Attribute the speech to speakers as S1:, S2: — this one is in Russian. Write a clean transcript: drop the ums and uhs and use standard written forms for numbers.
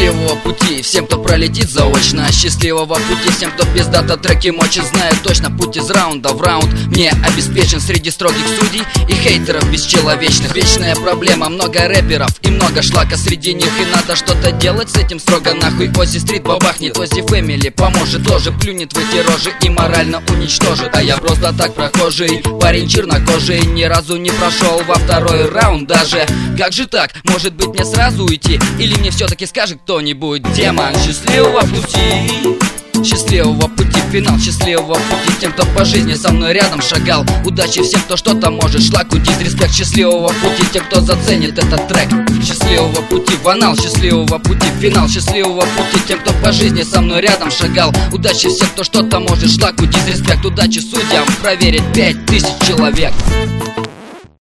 S1: Счастливого пути всем, кто пролетит заочно. Счастливого пути всем, кто без дата треки мочит. Знаю точно, путь из раунда в раунд мне обеспечен среди строгих судей и хейтеров бесчеловечных. Вечная проблема, много рэперов и много шлака среди них. И надо что-то делать с этим строго нахуй. Оззи Стрит бабахнет, Оззи Фэмили поможет. Тоже плюнет в эти рожи и морально уничтожит. А я просто так прохожий, парень чернокожий, ни разу не прошел во второй раунд даже. Как же так? Может быть мне сразу уйти? Или мне все-таки скажет кто-нибудь: демон, счастливого пути. Счастливого пути, финал счастливого пути тем, кто по жизни со мной рядом шагал. Удачи всем, кто что-то может, шлак, дизреспект. Счастливого пути тем, кто заценит этот трек. Счастливого пути в анал, счастливого пути финал счастливого пути тем, кто по жизни со мной рядом шагал. Удачи всем, кто что-то может, шлак, дизреспект. Удачи судьям проверить 5000 человек.